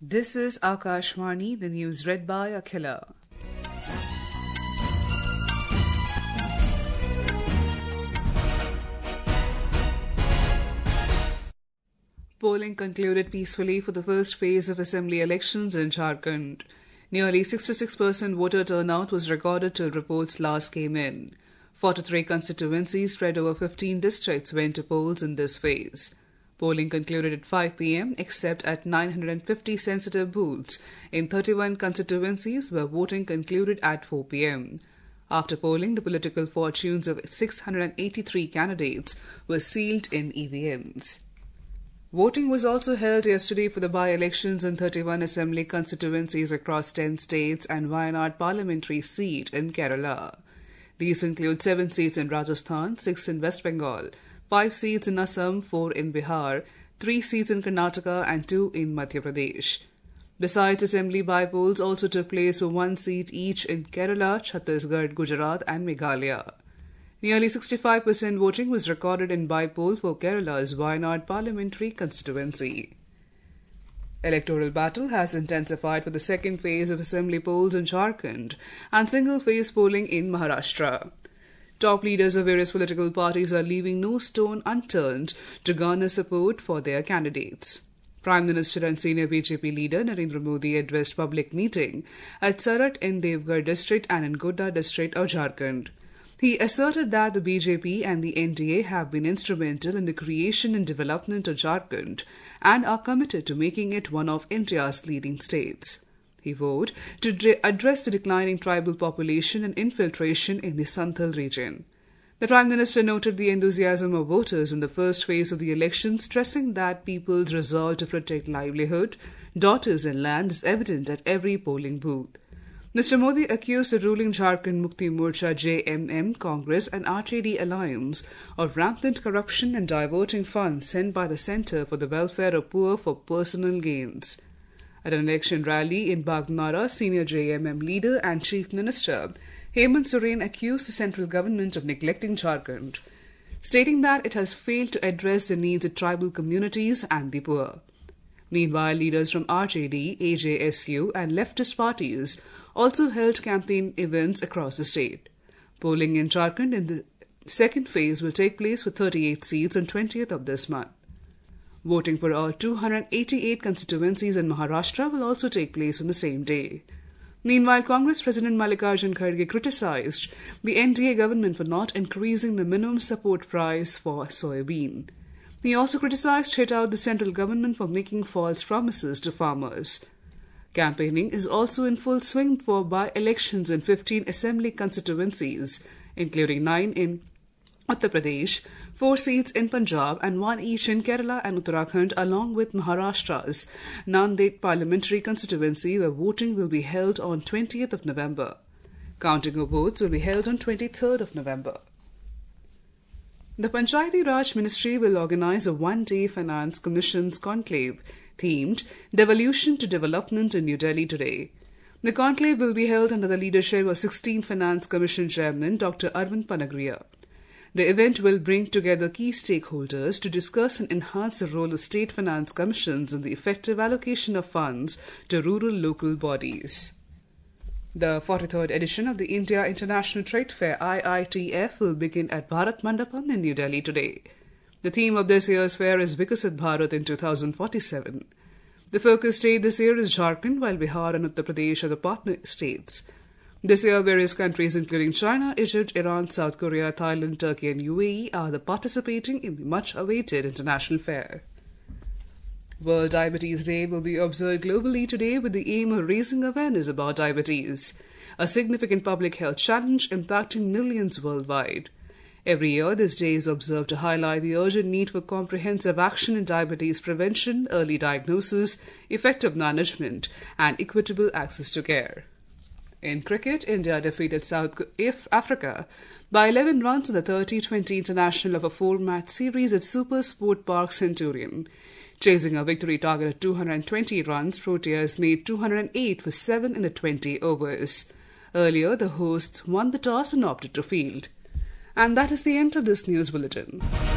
This is Akashvani, the news read by Akhila. Polling concluded peacefully for the first phase of assembly elections in Jharkhand. Nearly 66% voter turnout was recorded till reports last came in. 43 constituencies spread over 15 districts went to polls in this phase. Polling concluded at 5 p.m. except at 950 sensitive booths in 31 constituencies where voting concluded at 4 p.m. After polling, the political fortunes of 683 candidates were sealed in EVMs. Voting was also held yesterday for the by-elections in 31 assembly constituencies across 10 states and Wayanad parliamentary seat in Kerala. These include 7 seats in Rajasthan, 6 in West Bengal, 5 seats in Assam, 4 in Bihar, 3 seats in Karnataka and 2 in Madhya Pradesh. Besides, assembly by-polls also took place for 1 seat each in Kerala, Chhattisgarh, Gujarat and Meghalaya. Nearly 65% voting was recorded in by-poll for Kerala's Wayanad parliamentary constituency. Electoral battle has intensified for the second phase of assembly polls in Jharkhand and single-phase polling in Maharashtra. Top leaders of various political parties are leaving no stone unturned to garner support for their candidates. Prime Minister and senior BJP leader Narendra Modi addressed public meeting at Sarat in Devgarh district and in Godda district of Jharkhand. He asserted that the BJP and the NDA have been instrumental in the creation and development of Jharkhand and are committed to making it one of India's leading states. He vowed to address the declining tribal population and infiltration in the Santhal region. The Prime Minister noted the enthusiasm of voters in the first phase of the election, stressing that people's resolve to protect livelihood, daughters and land is evident at every polling booth. Mr. Modi accused the ruling Jharkhand Mukti Morcha JMM, Congress and RJD alliance of rampant corruption and diverting funds sent by the Centre for the Welfare of Poor for personal gains. At an election rally in Bagmara, senior JMM leader and Chief Minister Hemant Soren accused the central government of neglecting Jharkhand, stating that it has failed to address the needs of tribal communities and the poor. Meanwhile, leaders from RJD, AJSU and leftist parties also held campaign events across the state. Polling in Jharkhand in the second phase will take place for 38 seats on 20th of this month. Voting for all 288 constituencies in Maharashtra will also take place on the same day. Meanwhile, Congress President Mallikarjun Kharge criticized the NDA government for not increasing the minimum support price for soybean. He also hit out the central government for making false promises to farmers. Campaigning is also in full swing for by-elections in 15 assembly constituencies, including 9 in Uttar Pradesh, 4 seats in Punjab and 1 each in Kerala and Uttarakhand, along with Maharashtra's Nanded parliamentary constituency, where voting will be held on 20th of November. Counting of votes will be held on 23rd of November. The Panchayati Raj Ministry will organize a one-day Finance Commission's conclave themed Devolution to Development in New Delhi today. The conclave will be held under the leadership of 16th Finance Commission Chairman Dr. Arvind Panagriya. The event will bring together key stakeholders to discuss and enhance the role of state finance commissions in the effective allocation of funds to rural local bodies. The 43rd edition of the India International Trade Fair IITF will begin at Bharat Mandapam in New Delhi today. The theme of this year's fair is Viksit Bharat in 2047. The focus state this year is Jharkhand, while Bihar and Uttar Pradesh are the partner states. This year, various countries including China, Egypt, Iran, South Korea, Thailand, Turkey and UAE are participating in the much-awaited international fair. World Diabetes Day will be observed globally today with the aim of raising awareness about diabetes, a significant public health challenge impacting millions worldwide. Every year, this day is observed to highlight the urgent need for comprehensive action in diabetes prevention, early diagnosis, effective management, and equitable access to care. In cricket, India defeated South Africa by 11 runs in the 30-20 international of a 4-match series at Super Sport Park Centurion. Chasing a victory target of 220 runs, Proteas made 208 for 7 in the 20 overs. Earlier, the hosts won the toss and opted to field. And that is the end of this news bulletin.